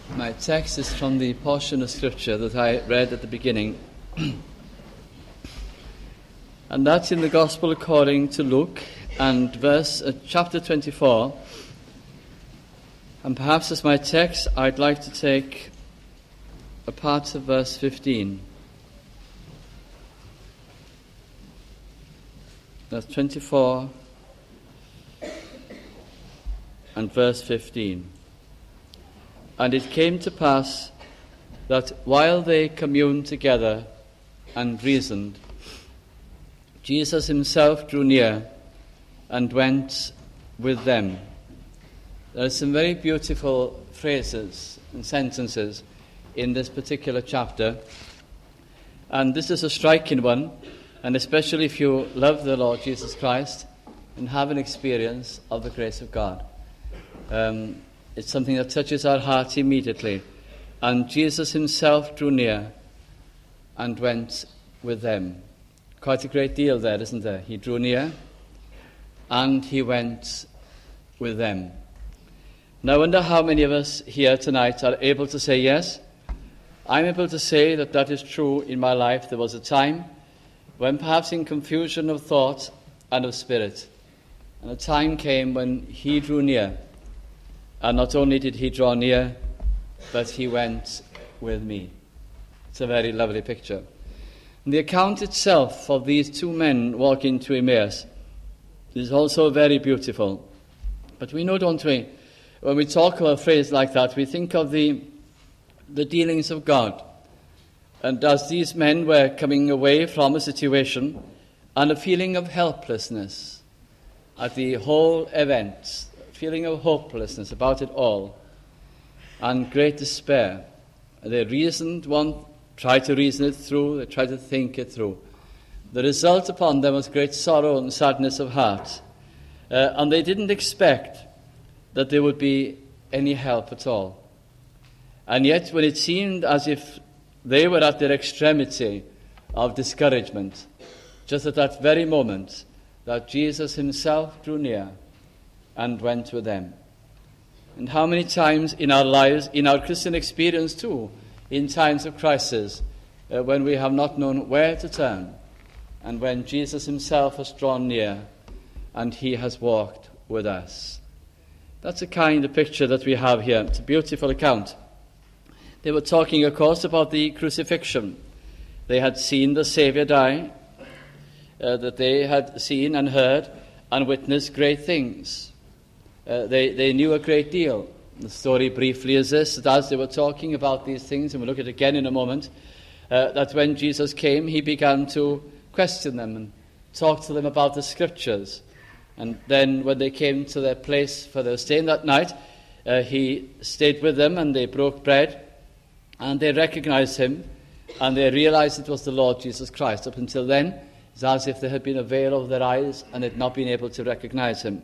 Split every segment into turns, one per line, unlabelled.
My text is from the portion of Scripture that I read at the beginning. And that's in the Gospel according to Luke, and chapter 24. And perhaps as my text, I'd like to take a part of verse 15. That's 24 and verse 15. And it came to pass that while they communed together and reasoned, Jesus himself drew near and went with them. There are some very beautiful phrases and sentences in this particular chapter, and this is a striking one, and especially if you love the Lord Jesus Christ and have an experience of the grace of God. It's something that touches our heart immediately. And Jesus himself drew near and went with them. Quite a great deal there, isn't there? He drew near and he went with them. Now I wonder how many of us here tonight are able to say yes. I'm able to say that that is true in my life. There was a time when perhaps in confusion of thought and of spirit, and a time came when he drew near. And not only did he draw near, but he went with me. It's a very lovely picture. And the account itself of these two men walking to Emmaus is also very beautiful. But we know, don't we, when we talk of a phrase like that, we think of the dealings of God. And as these men were coming away from a situation and a feeling of helplessness at the whole event, feeling of hopelessness about it all, and great despair. They tried to reason it through, they tried to think it through. The result upon them was great sorrow and sadness of heart. And they didn't expect that there would be any help at all. And yet, when it seemed as if they were at their extremity of discouragement, just at that very moment, that Jesus himself drew near and went with them. And how many times in our lives, in our Christian experience too, in times of crisis, when we have not known where to turn, and when Jesus himself has drawn near and he has walked with us. That's a kind of picture that we have here. It's a beautiful account. They were talking, of course, about the crucifixion. They had seen the Saviour die, that they had seen and heard and witnessed great things. They knew a great deal. The story briefly is this, that as they were talking about these things, and we'll look at it again in a moment, that when Jesus came, he began to question them and talk to them about the Scriptures. And then when they came to their place for their staying that night, he stayed with them and they broke bread and they recognized him and they realized it was the Lord Jesus Christ. Up until then, it's as if there had been a veil over their eyes and had not been able to recognize him.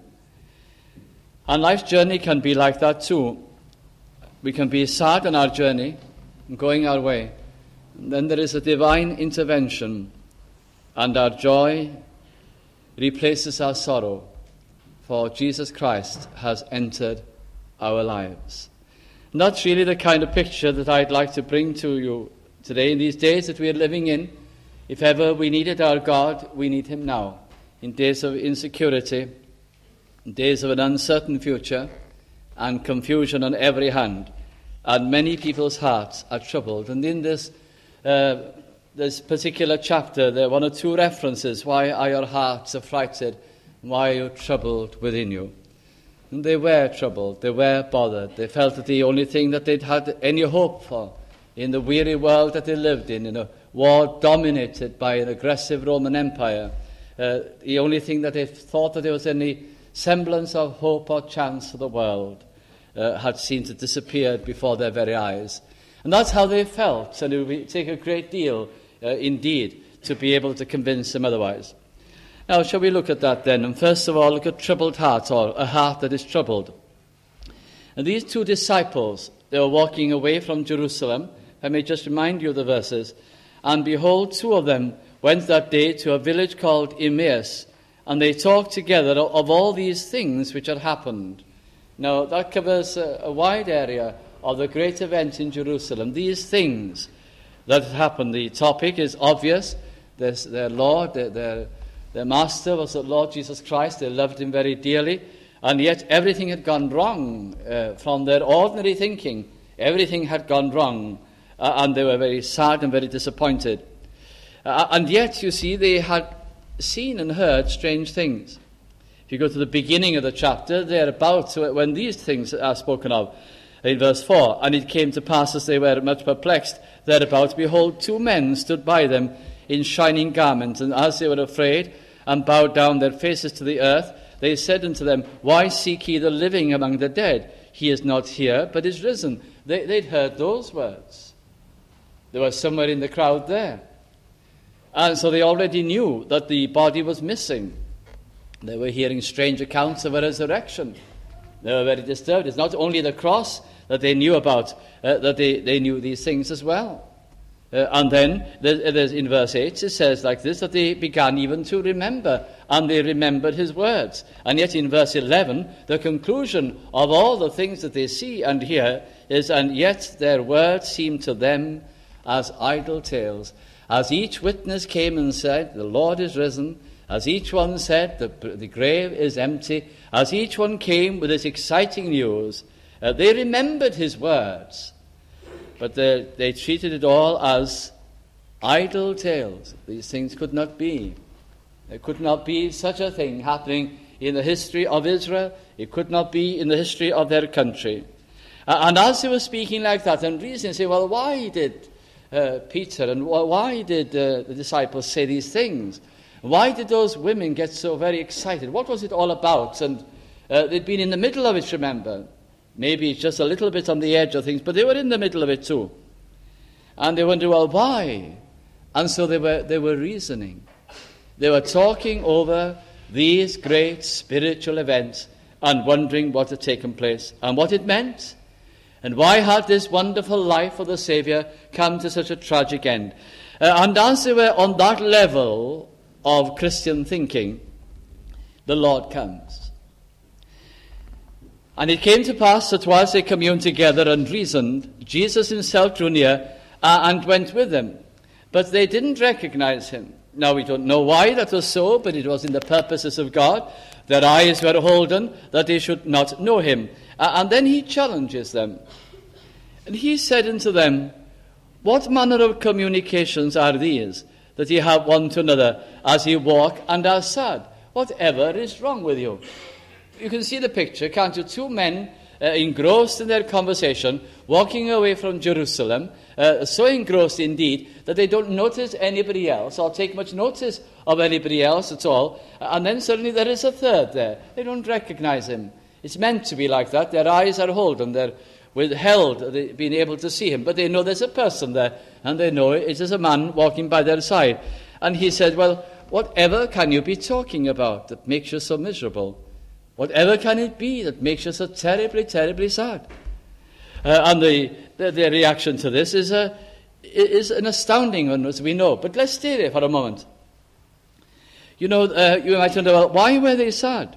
And life's journey can be like that too. We can be sad on our journey, going our way. And then there is a divine intervention, and our joy replaces our sorrow, for Jesus Christ has entered our lives. And that's really the kind of picture that I'd like to bring to you today in these days that we are living in. If ever we needed our God, we need him now. In days of insecurity, days of an uncertain future and confusion on every hand, and many people's hearts are troubled. And in this particular chapter, there are one or two references. Why are your hearts affrighted? Why are you troubled within you? And they were troubled, they were bothered. They felt that the only thing that they'd had any hope for in the weary world that they lived in a war dominated by an aggressive Roman Empire, the only thing that they thought that there was any semblance of hope or chance for the world had seemed to disappear before their very eyes. And that's how they felt, and it would take a great deal indeed to be able to convince them otherwise. Now, shall we look at that then? And first of all, look at troubled heart, or a heart that is troubled. And these two disciples, they were walking away from Jerusalem. I may just remind you of the verses. And behold, two of them went that day to a village called Emmaus, and they talked together of all these things which had happened. Now, that covers a wide area of the great event in Jerusalem. These things that happened, the topic is obvious. Their Lord, their Master was the Lord Jesus Christ. They loved him very dearly. And yet everything had gone wrong from their ordinary thinking. Everything had gone wrong. And they were very sad and very disappointed. And yet, you see, they had seen and heard strange things. If you go to the beginning of the chapter, thereabouts, when these things are spoken of, in verse 4, and it came to pass as they were much perplexed thereabout, behold, 2 men stood by them in shining garments, and as they were afraid and bowed down their faces to the earth, they said unto them, Why seek ye the living among the dead? He is not here, but is risen. They'd heard those words. There was somewhere in the crowd there. And so they already knew that the body was missing. They were hearing strange accounts of a resurrection. They were very disturbed. It's not only the cross that they knew about, that they knew these things as well. And then there's in verse 8 it says like this, that they began even to remember, and they remembered his words. And yet in verse 11, the conclusion of all the things that they see and hear is, and yet their words seemed to them as idle tales. As each witness came and said, the Lord is risen, as each one said, the grave is empty, as each one came with this exciting news, they remembered his words, but they treated it all as idle tales. These things could not be. There could not be such a thing happening in the history of Israel. It could not be in the history of their country. And as they were speaking like that and reasoning, say, well, why did Peter and why did the disciples say these things? Why did those women get so very excited? What was it all about? And they'd been in the middle of it, remember. Maybe just a little bit on the edge of things, but they were in the middle of it too. And they wondered, well, why? And so they were reasoning. They were talking over these great spiritual events and wondering what had taken place and what it meant. And why had this wonderful life of the Saviour come to such a tragic end? And as they were on that level of Christian thinking, the Lord comes. And it came to pass that whilst they communed together and reasoned, Jesus himself drew near and went with them. But they didn't recognize him. Now we don't know why that was so, but it was in the purposes of God. Their eyes were holden that they should not know him. And then he challenges them. And he said unto them, What manner of communications are these that ye have one to another as ye walk and are sad? Whatever is wrong with you? You can see the picture, can't you? 2 men engrossed in their conversation, walking away from Jerusalem, so engrossed indeed that they don't notice anybody else or take much notice of anybody else at all. And then suddenly there is a third there. They don't recognize him. It's meant to be like that. Their eyes are holden. They're withheld, being able to see him. But they know there's a person there, and they know it is a man walking by their side. And he said, well, whatever can you be talking about that makes you so miserable? Whatever can it be that makes you so terribly, terribly sad? And the reaction to this is an astounding one, as we know. But let's stay there for a moment. You know, you might wonder, well, why were they sad?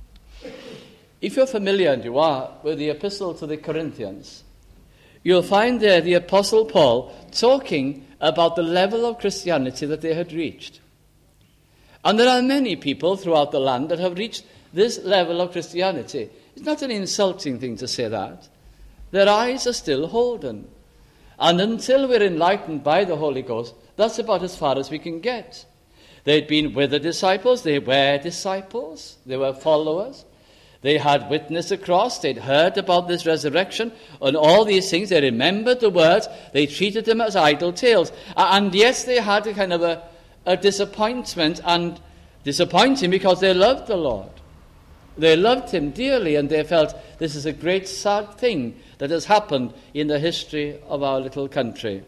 If you're familiar, and you are, with the Epistle to the Corinthians, you'll find there the Apostle Paul talking about the level of Christianity that they had reached. And there are many people throughout the land that have reached this level of Christianity. It's not an insulting thing to say that. Their eyes are still holden. And until we're enlightened by the Holy Ghost, that's about as far as we can get. They'd been with the disciples. They were disciples. They were followers. They had witnessed the cross. They'd heard about this resurrection and all these things. They remembered the words. They treated them as idle tales. And yes, they had a kind of a disappointment, and disappointing because they loved the Lord. They loved him dearly, and they felt this is a great sad thing that has happened in the history of our little country.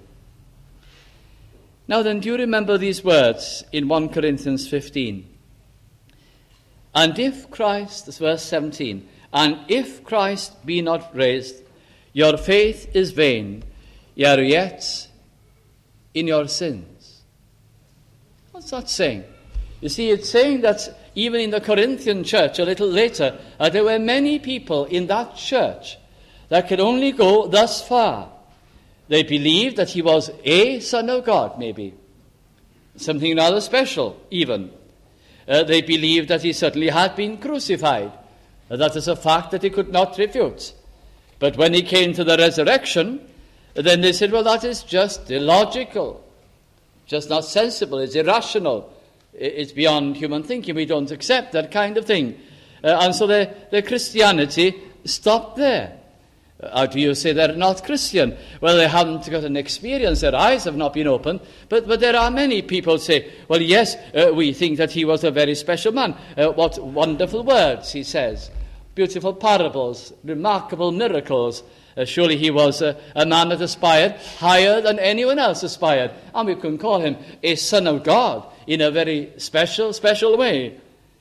Now then, do you remember these words in 1 Corinthians 15? And if Christ, this verse 17, and if Christ be not raised, your faith is vain, ye are yet in your sins. What's that saying? You see, it's saying that even in the Corinthian church, a little later, there were many people in that church that could only go thus far. They believed that he was a Son of God, maybe. Something rather special, even. They believed that he certainly had been crucified. That is a fact that they could not refute. But when he came to the resurrection, then they said, well, that is just illogical, just not sensible, it's irrational, it's beyond human thinking, we don't accept that kind of thing. And so their Christianity stopped there. How do you say they're not Christian? Well, they haven't got an experience, their eyes have not been opened, but there are many people who say, well, yes, we think that he was a very special man. What wonderful words, he says. Beautiful parables, remarkable miracles. Surely he was a man that aspired higher than anyone else aspired. And we can call him a Son of God in a very special way.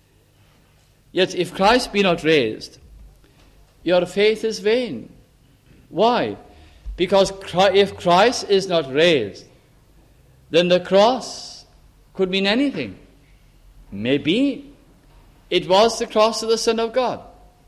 Yet if Christ be not raised, your faith is vain. Why? Because if Christ is not raised, then the cross could mean anything. Maybe it was the cross of the Son of God.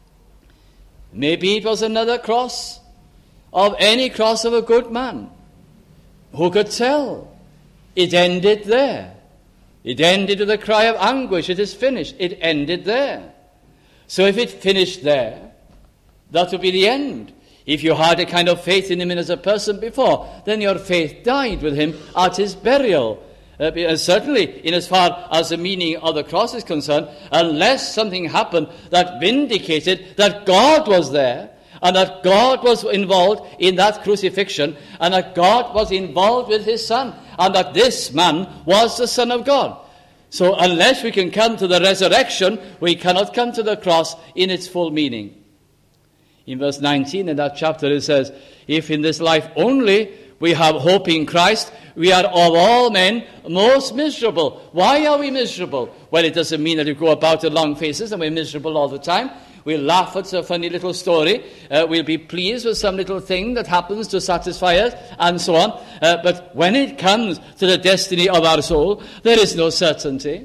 Maybe it was another cross of any cross of a good man. Who could tell? It ended there. It ended with a cry of anguish. It is finished. It ended there. So if it finished there, that would be the end. If you had a kind of faith in him as a person before, then your faith died with him at his burial. Certainly, in as far as the meaning of the cross is concerned, unless something happened that vindicated that God was there, and that God was involved in that crucifixion, and that God was involved with his Son, and that this man was the Son of God. So unless we can come to the resurrection, we cannot come to the cross in its full meaning. In verse 19 in that chapter it says, if in this life only we have hope in Christ, we are of all men most miserable. Why are we miserable? Well, it doesn't mean that we go about with long faces and we're miserable all the time. We'll laugh at a funny little story. We'll be pleased with some little thing that happens to satisfy us, and so on. But when it comes to the destiny of our soul, there is no certainty.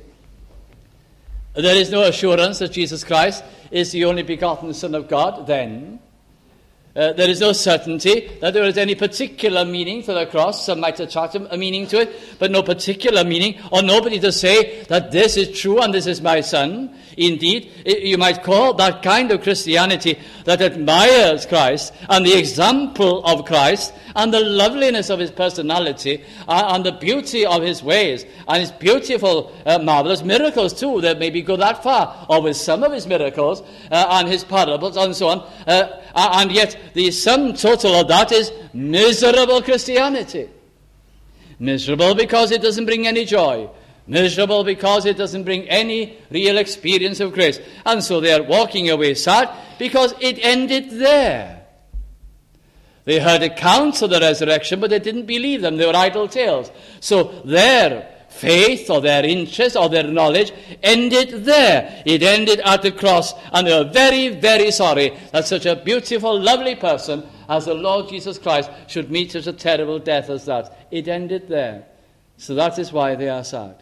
There is no assurance that Jesus Christ is the only begotten Son of God then. There is no certainty that there is any particular meaning to the cross. Some might attach a meaning to it, but no particular meaning, or nobody to say that this is true and this is my Son. Indeed, you might call that kind of Christianity that admires Christ and the example of Christ and the loveliness of his personality and the beauty of his ways and his beautiful, marvelous miracles too. There maybe go that far, or with some of his miracles and his parables and so on. And yet the sum total of that is miserable Christianity. Miserable because it doesn't bring any joy. Miserable because it doesn't bring any real experience of grace. And so they are walking away sad because it ended there. They heard accounts of the resurrection, but they didn't believe them. They were idle tales. So their faith or their interest or their knowledge ended there. It ended at the cross, and they were very, very sorry that such a beautiful, lovely person as the Lord Jesus Christ should meet such a terrible death as that. It ended there. So that is why they are sad.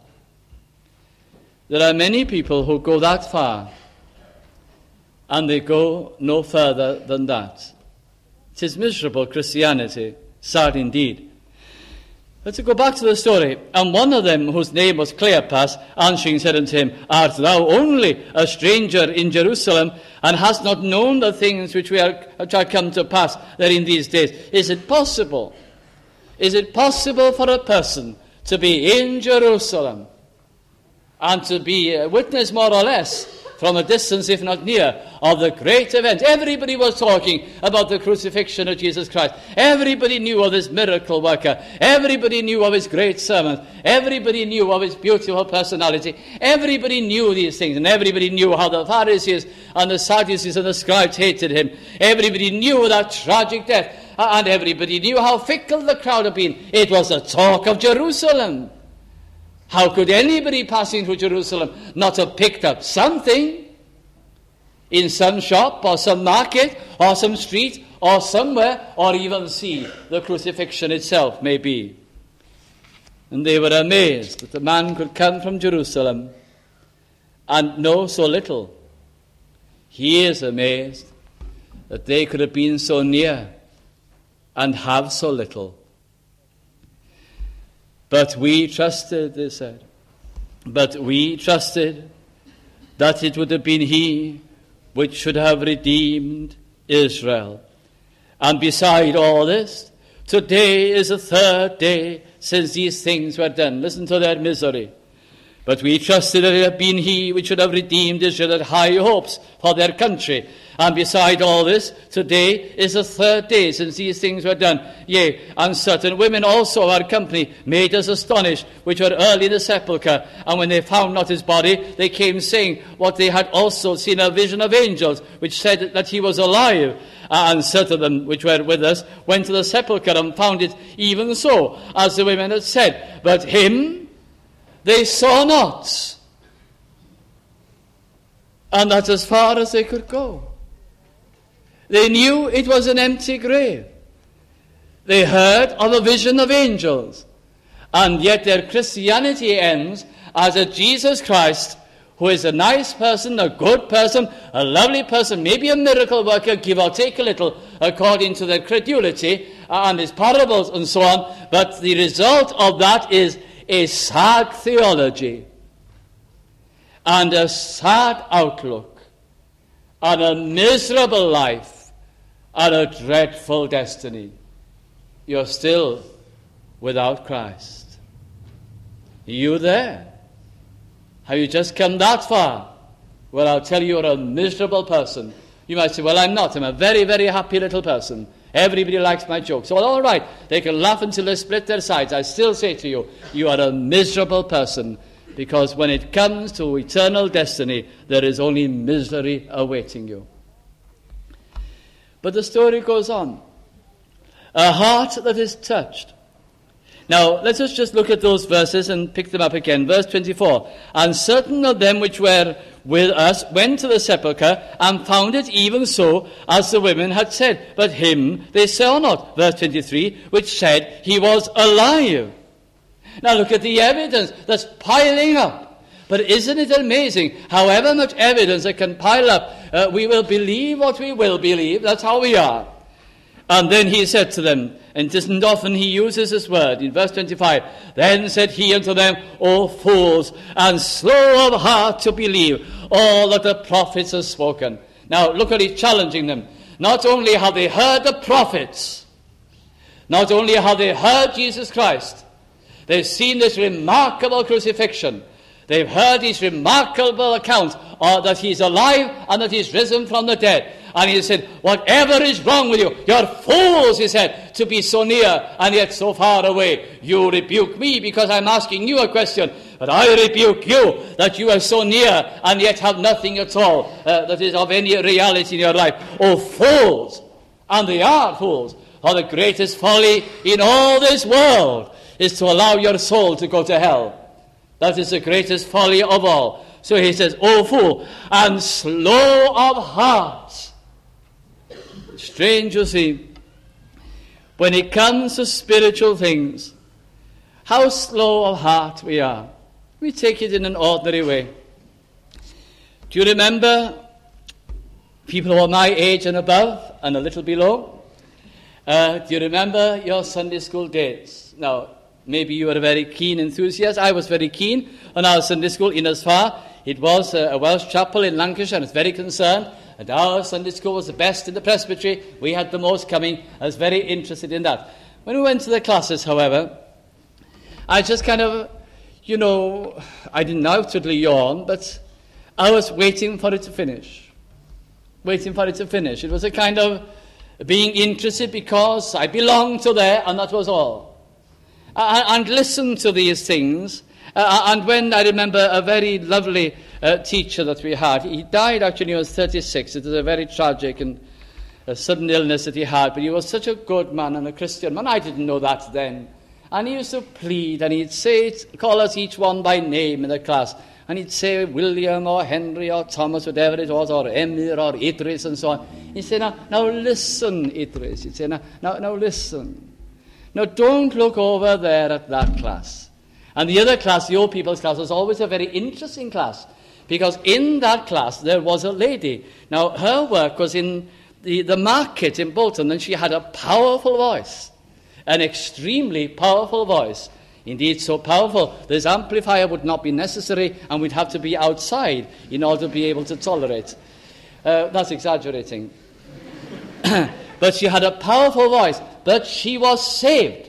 There are many people who go that far, and they go no further than that. It is miserable Christianity, sad indeed. Let's go back to the story. And one of them, whose name was Cleopas, answering said unto him, art thou only a stranger in Jerusalem, and hast not known the things which are come to pass there in these days? Is it possible? Is it possible for a person to be in Jerusalem and to be a witness, more or less, from a distance, if not near, of the great event? Everybody was talking about the crucifixion of Jesus Christ. Everybody knew of this miracle worker. Everybody knew of his great sermons. Everybody knew of his beautiful personality. Everybody knew these things, and everybody knew how the Pharisees and the Sadducees and the scribes hated him. Everybody knew that tragic death, and everybody knew how fickle the crowd had been. It was the talk of Jerusalem. How could anybody passing through Jerusalem not have picked up something in some shop or some market or some street or somewhere, or even see the crucifixion itself, maybe? And they were amazed that a man could come from Jerusalem and know so little. He is amazed that they could have been so near and have so little. But we trusted, they said, but we trusted that it would have been he which should have redeemed Israel. And beside all this, today is the third day since these things were done. Listen to their misery. But we trusted that it had been he which should have redeemed Israel, had high hopes for their country. And beside all this, today is the third day since these things were done. Yea, and certain women also of our company made us astonished, which were early in the sepulchre. And when they found not his body, they came saying what they had also seen a vision of angels, which said that he was alive. And certain of them which were with us went to the sepulchre and found it even so, as the women had said. But him they saw not. And that's as far as they could go. They knew it was an empty grave. They heard of a vision of angels. And yet their Christianity ends as a Jesus Christ, who is a nice person, a good person, a lovely person, maybe a miracle worker, give or take a little, according to their credulity and his parables and so on. But the result of that is a sad theology and a sad outlook and a miserable life and a dreadful destiny. You're still without Christ. Are you there? Have you just come that far? Well, I'll tell you, you're a miserable person. You might say, well, I'm not. I'm a very, very happy little person. Everybody likes my jokes. Well, all right, they can laugh until they split their sides. I still say to you, you are a miserable person, because when it comes to eternal destiny, there is only misery awaiting you. But the story goes on. A heart that is touched. Now, let us just look at those verses and pick them up again. Verse 24. And certain of them which were with us went to the sepulchre and found it even so as the women had said. But him they saw not. Verse 23, which said he was alive. Now look at the evidence that's piling up. But isn't it amazing? However much evidence that can pile up, we will believe what we will believe. That's how we are. And then he said to them, and it isn't often he uses this word, in verse 25, then said he unto them, O fools, and slow of heart to believe all that the prophets have spoken. Now look at it, challenging them. Not only have they heard the prophets, not only have they heard Jesus Christ, they've seen this remarkable crucifixion, they've heard his remarkable account that he's alive and that he's risen from the dead. And he said, whatever is wrong with you, you're fools, he said, to be so near and yet so far away. You rebuke me because I'm asking you a question, but I rebuke you that you are so near and yet have nothing at all that is of any reality in your life. Oh, fools! And they are fools. For the greatest folly in all this world is to allow your soul to go to hell. That is the greatest folly of all. So he says, O fool, and slow of heart. Strange, you see, when it comes to spiritual things, how slow of heart we are. We take it in an ordinary way. Do you remember people who are my age and above and a little below? Do you remember your Sunday school days? Now, maybe you were a very keen enthusiast. I was very keen on our Sunday school in as far. It was a Welsh chapel in Lancashire, and I was very concerned. And our Sunday school was the best in the presbytery. We had the most coming. I was very interested in that. When we went to the classes, however, I just kind of, I didn't outwardly yawn, but I was waiting for it to finish. Waiting for it to finish. It was a kind of being interested because I belonged to there, and that was all. And listen to these things. And when I remember a very lovely teacher that we had, he died actually when he was 36. It was a very tragic and sudden illness that he had, but he was such a good man and a Christian man. I didn't know that then. And he used to plead, and he'd call us each one by name in the class. And he'd say William or Henry or Thomas, whatever it was, or Emir or Idris and so on. He'd say, now listen, Idris. He'd say, now listen. Now don't look over there at that class. And the other class, the old people's class, was always a very interesting class, because in that class there was a lady. Now her work was in the market in Bolton, and she had a powerful voice, an extremely powerful voice. Indeed, so powerful, this amplifier would not be necessary, and we'd have to be outside in order to be able to tolerate. That's exaggerating. But she had a powerful voice, but she was saved.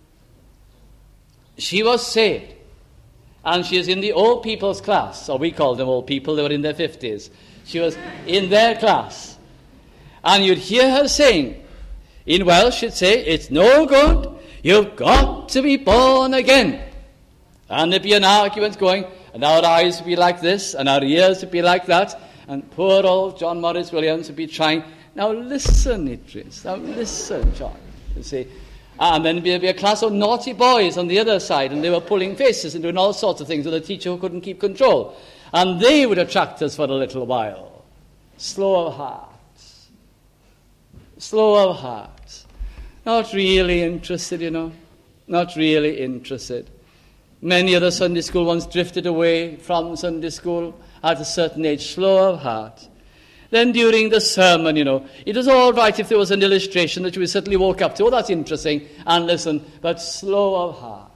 She was saved. And she is in the old people's class, or we call them old people, they were in their 50s. She was in their class. And you'd hear her saying, in Welsh she'd say, it's no good, you've got to be born again. And there'd be an argument going, and our eyes would be like this, and our ears would be like that, and poor old John Morris Williams would be trying, now listen, Idris, now listen, John, you see. And then there'd be a class of naughty boys on the other side, and they were pulling faces and doing all sorts of things with a teacher who couldn't keep control. And they would attract us for a little while. Slow of heart. Slow of heart. Not really interested, you know. Not really interested. Many of the Sunday school ones drifted away from Sunday school at a certain age, slow of heart. Then during the sermon, you know, it was all right if there was an illustration that you certainly woke up to. Oh, that's interesting, and listen, but slow of heart.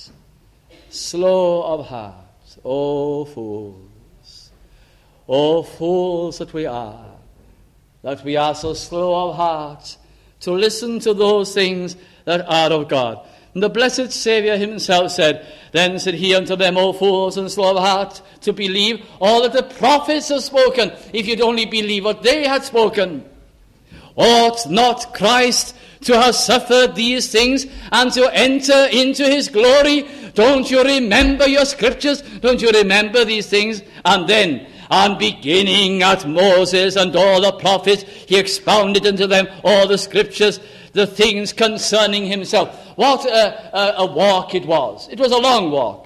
Slow of heart. Oh, fools. Oh, fools that we are so slow of heart to listen to those things that are of God. And the blessed Saviour himself said, then said he unto them, O fools and slow of heart, to believe all that the prophets have spoken. If you'd only believe what they had spoken. Ought not Christ to have suffered these things and to enter into his glory? Don't you remember your scriptures? Don't you remember these things? And then, and beginning at Moses and all the prophets, he expounded unto them all the scriptures, the things concerning himself. What a walk it was. It was a long walk.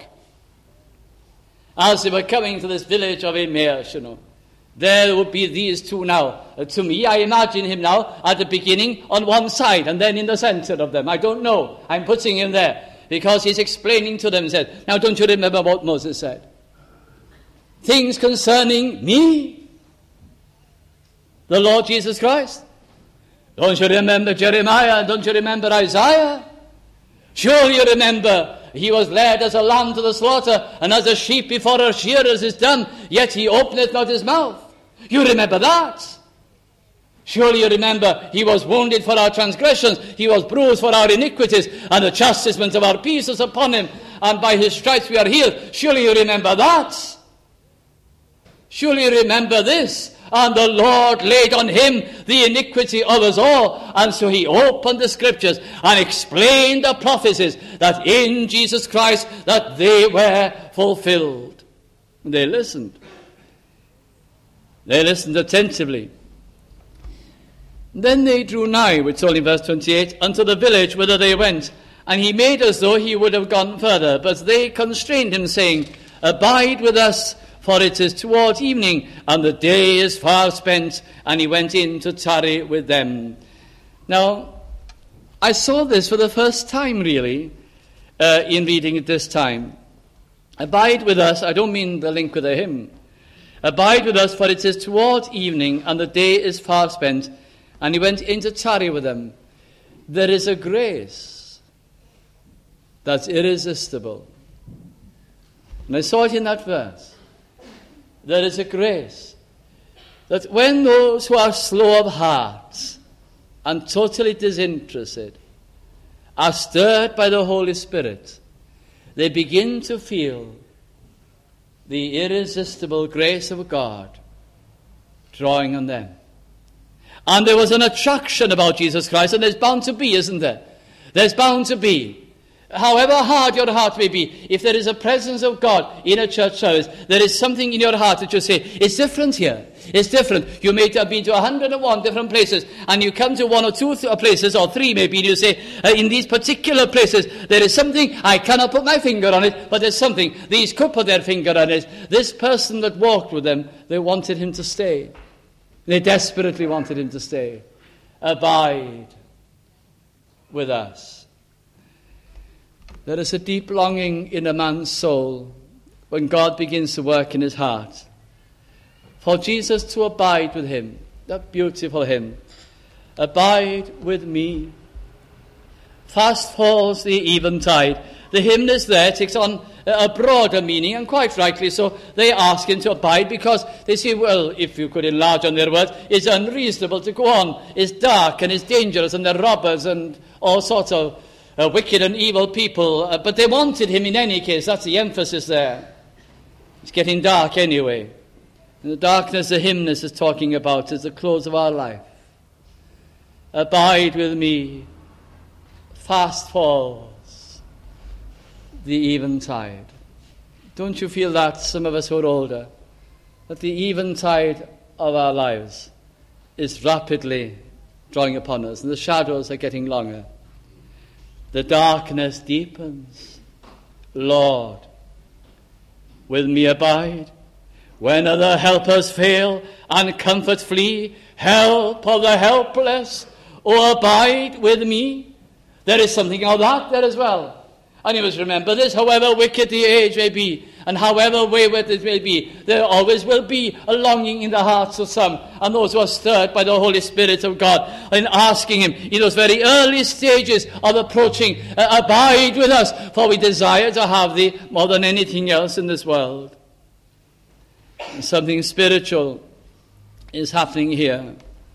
As they were coming to this village of Emmaus, you know, there would be these two now. To me, I imagine him now at the beginning on one side and then in the center of them. I don't know. I'm putting him there because he's explaining to them and said, now don't you remember what Moses said? Things concerning me, the Lord Jesus Christ. Don't you remember Jeremiah? Don't you remember Isaiah? Sure you remember he was led as a lamb to the slaughter, and as a sheep before her shearers is dumb, yet he openeth not his mouth. You remember that? Surely you remember he was wounded for our transgressions, he was bruised for our iniquities, and the chastisement of our peace was upon him, and by his stripes we are healed. Surely you remember that? Surely you remember this? And the Lord laid on him the iniquity of us all. And so he opened the scriptures and explained the prophecies that in Jesus Christ that they were fulfilled. And they listened. They listened attentively. Then they drew nigh, we're told in verse 28, unto the village whither they went. And he made as though he would have gone further. But they constrained him, saying, Abide with us, for it is toward evening, and the day is far spent. And he went in to tarry with them. Now, I saw this for the first time, really, in reading it this time. Abide with us, I don't mean the link with a hymn. Abide with us, for it is toward evening, and the day is far spent. And he went in to tarry with them. There is a grace that's irresistible. And I saw it in that verse. There is a grace that when those who are slow of heart and totally disinterested are stirred by the Holy Spirit, they begin to feel the irresistible grace of God drawing on them. And there was an attraction about Jesus Christ, and there's bound to be, isn't there? There's bound to be. However hard your heart may be, if there is a presence of God in a church service, there is something in your heart that you say, it's different here. It's different. You may have been to 101 different places, and you come to one or two places, or three maybe, and you say, in these particular places, there is something, I cannot put my finger on it, but there's something. These could put their finger on it. This person that walked with them, they wanted him to stay. They desperately wanted him to stay. Abide with us. There is a deep longing in a man's soul when God begins to work in his heart for Jesus to abide with him. That beautiful hymn. abide with me. Fast falls the eventide. The hymn is there, takes on a broader meaning, and quite rightly so. They ask him to abide because they say, well, if you could enlarge on their words, it's unreasonable to go on. It's dark and it's dangerous, and they're robbers and all sorts of wicked and evil people. But they wanted him in any case. That's the emphasis there. It's getting dark anyway. And the darkness the hymnist is talking about is the close of our life. Abide with me. Fast falls the eventide. Don't you feel that, some of us who are older, that the eventide of our lives is rapidly drawing upon us, and the shadows are getting longer. The darkness deepens. Lord, with me abide. When other helpers fail and comfort flee, help of the helpless, oh, abide with me. There is something of that there as well. And you must remember this, however wicked the age may be, and however wayward it may be, there always will be a longing in the hearts of some, and those who are stirred by the Holy Spirit of God, in asking him in those very early stages of approaching, abide with us, for we desire to have thee more than anything else in this world. And something spiritual is happening here.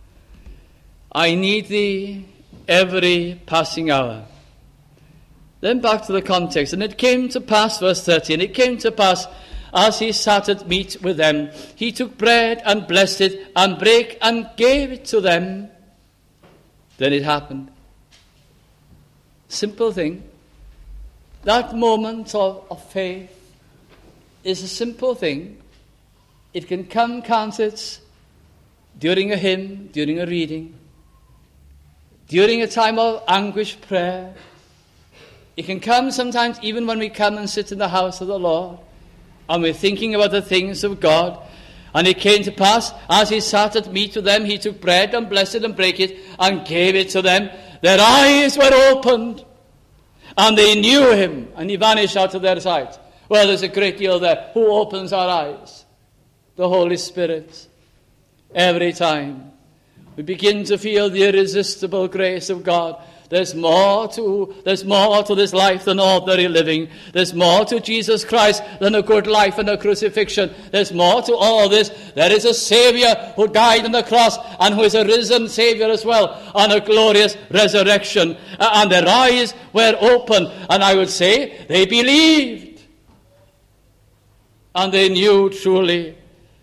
I need thee every passing hour. Then back to the context. And it came to pass, verse 30, and it came to pass, as he sat at meat with them, he took bread and blessed it, and brake and gave it to them. Then it happened. Simple thing. That moment of faith is a simple thing. It can come, can't it, during a hymn, during a reading, during a time of anguished prayer. It can come sometimes even when we come and sit in the house of the Lord and we're thinking about the things of God. And it came to pass, as he sat at meat with them, he took bread and blessed it and brake it and gave it to them. Their eyes were opened and they knew him, and he vanished out of their sight. Well, there's a great deal there. Who opens our eyes? The Holy Spirit. Every time we begin to feel the irresistible grace of God, there's more to this life than ordinary living. There's more to Jesus Christ than a good life and a crucifixion. There's more to all this. There is a Savior who died on the cross and who is a risen Savior as well, on a glorious resurrection. And their eyes were open, and I would say they believed. And they knew truly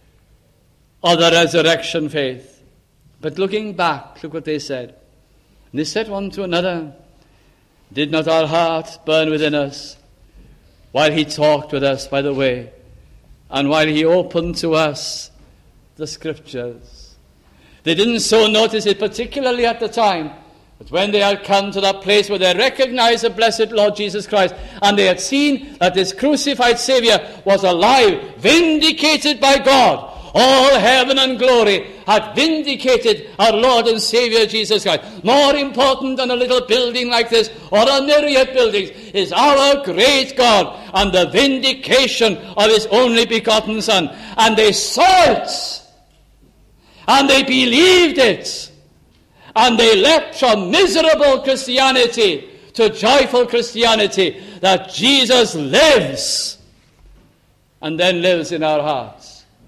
of the resurrection faith. But looking back, look what they said. And they said one to another, did not our hearts burn within us while he talked with us by the way, and while he opened to us the Scriptures? They didn't so notice it particularly at the time, but when they had come to that place where they recognized the blessed Lord Jesus Christ, and they had seen that this crucified Savior was alive, vindicated by God, all heaven and glory had vindicated our Lord and Savior Jesus Christ. More important than a little building like this or a myriad buildings is our great God and the vindication of his only begotten Son. And they saw it, and they believed it, and they leapt from miserable Christianity to joyful Christianity, that Jesus lives and then lives in our hearts.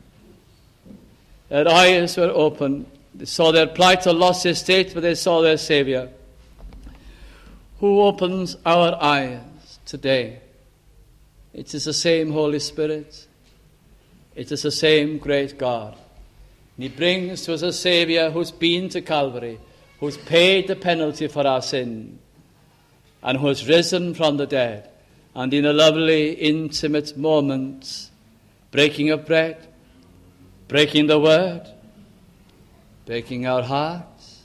Their eyes were open. They saw their plight, a lost estate, but they saw their Savior. Who opens our eyes today? It is the same Holy Spirit. It is the same great God. And he brings to us a Savior who's been to Calvary, who's paid the penalty for our sin, and who has risen from the dead. And in a lovely, intimate moment, breaking of bread, breaking the word, breaking our hearts,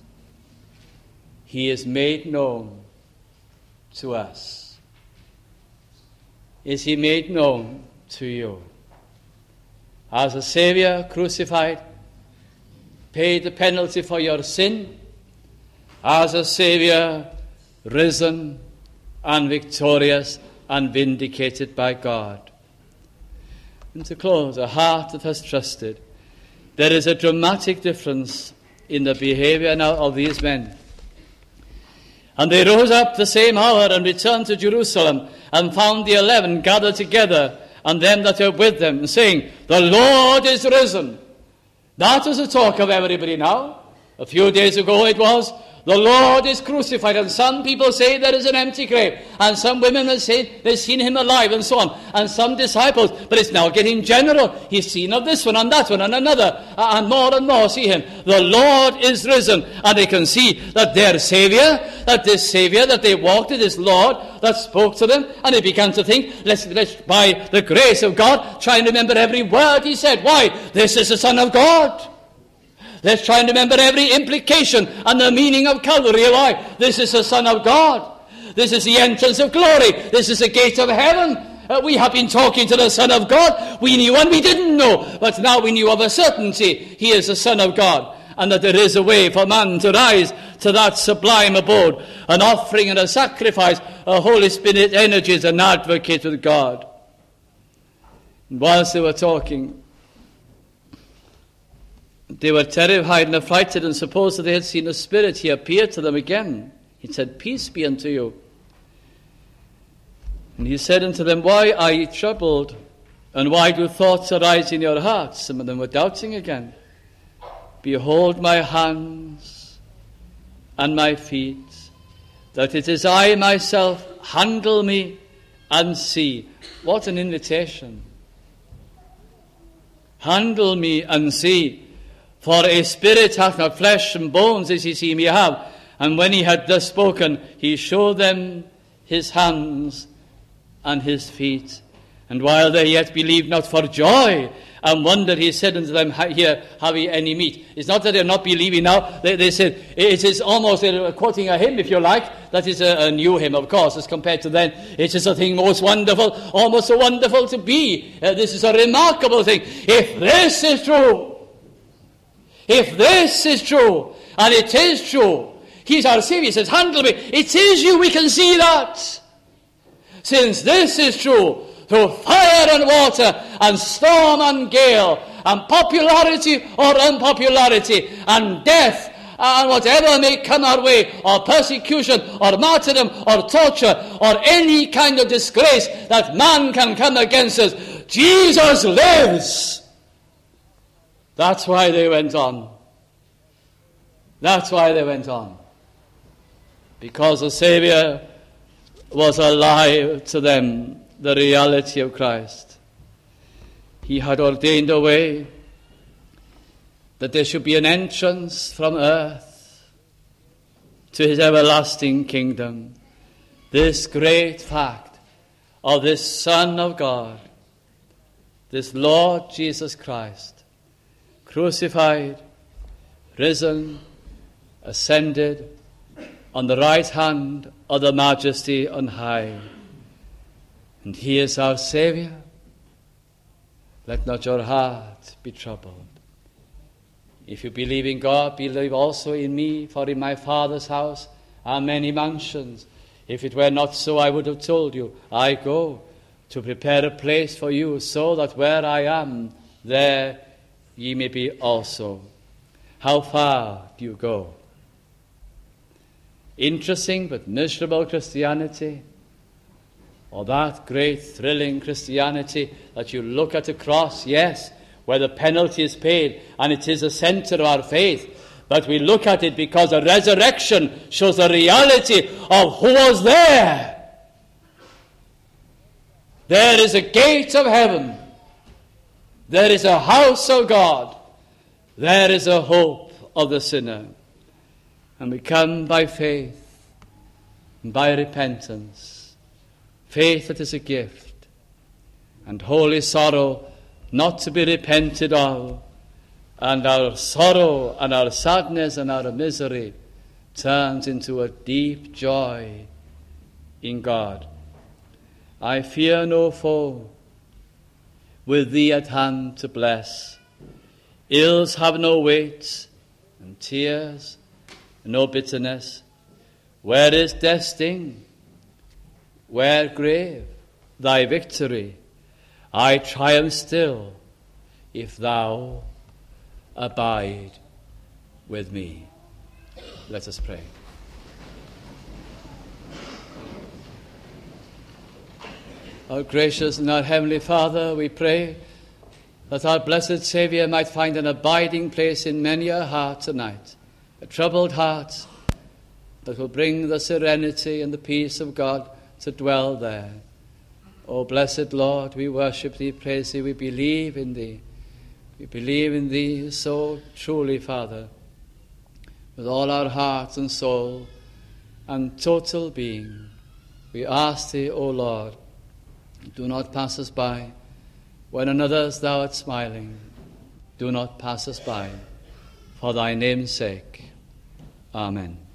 he is made known to us. Is he made known to you? As a Savior crucified, paid the penalty for your sin, as a Savior risen and victorious and vindicated by God. And to close, a heart that has trusted. There is a dramatic difference in the behavior now of these men. And they rose up the same hour and returned to Jerusalem, and found the 11 gathered together, and them that were with them, saying, "The Lord is risen." That is the talk of everybody now. A few days ago it was, "The Lord is crucified," and some people say there is an empty grave, and some women will say they've seen him alive, and so on, and some disciples, but it's now getting general. He's seen of this one and that one and another, and more see him. The Lord is risen, and they can see that their Savior, that this Savior that they walked with, this Lord that spoke to them, and they began to think, let's by the grace of God try and remember every word he said. Why? This is the Son of God. Let's try and remember every implication and the meaning of Calvary. Why? This is the Son of God. This is the entrance of glory. This is the gate of heaven. We have been talking to the Son of God. We knew and we didn't know, but now we knew of a certainty. He is the Son of God, and that there is a way for man to rise to that sublime abode, an offering and a sacrifice, a Holy Spirit energy as an advocate with God. And whilst they were talking, they were terrified and affrighted, and supposed that they had seen a spirit. He appeared to them again. He said, "Peace be unto you." And he said unto them, "Why are ye troubled? And why do thoughts arise in your hearts?" Some of them were doubting again. "Behold my hands and my feet, that it is I myself. Handle me and see." What an invitation. Handle me and see. For a spirit hath not flesh and bones, as ye see me have. And when he had thus spoken, he showed them his hands and his feet. And while they yet believed not for joy and wondered, he said unto them, "Here, have ye any meat?" It's not that they're not believing now. They said, it is almost quoting a hymn, if you like. That is a new hymn, of course, as compared to then. It is a thing most wonderful, almost so wonderful to be. This is a remarkable thing. If this is true, if this is true, and it is true, he's our Savior, he says, "Handle me." It is you, we can see that. Since this is true, through fire and water, and storm and gale, and popularity or unpopularity, and death, and whatever may come our way, or persecution, or martyrdom, or torture, or any kind of disgrace that man can come against us, Jesus lives. That's why they went on. That's why they went on. Because the Savior was alive to them, the reality of Christ. He had ordained a way that there should be an entrance from earth to his everlasting kingdom. This great fact of this Son of God, this Lord Jesus Christ, crucified, risen, ascended on the right hand of the Majesty on high. And he is our Savior. Let not your heart be troubled. If you believe in God, believe also in me, for in my Father's house are many mansions. If it were not so, I would have told you, I go to prepare a place for you, so that where I am, there ye may be also. How far do you go? Interesting but miserable Christianity, or that great thrilling Christianity that you look at a cross, yes, where the penalty is paid, and it is the center of our faith, but we look at it because the resurrection shows the reality of who was there. There is a gate of heaven. There is a house of God. There is a hope of the sinner. And we come by faith and by repentance. Faith that is a gift, and holy sorrow not to be repented of, and our sorrow and our sadness and our misery turns into a deep joy in God. I fear no foe, with thee at hand to bless. Ills have no weight, and tears no bitterness. Where is death's sting? Where, grave, thy victory? I triumph still, if thou abide with me. Let us pray. Our gracious and our heavenly Father, we pray that our blessed Saviour might find an abiding place in many a heart tonight, a troubled heart that will bring the serenity and the peace of God to dwell there. O blessed Lord, we worship Thee, praise Thee, we believe in Thee. We believe in Thee so truly, Father, with all our heart and soul and total being. We ask Thee, O Lord, do not pass us by. When on others Thou art smiling, do not pass us by. For Thy name's sake. Amen.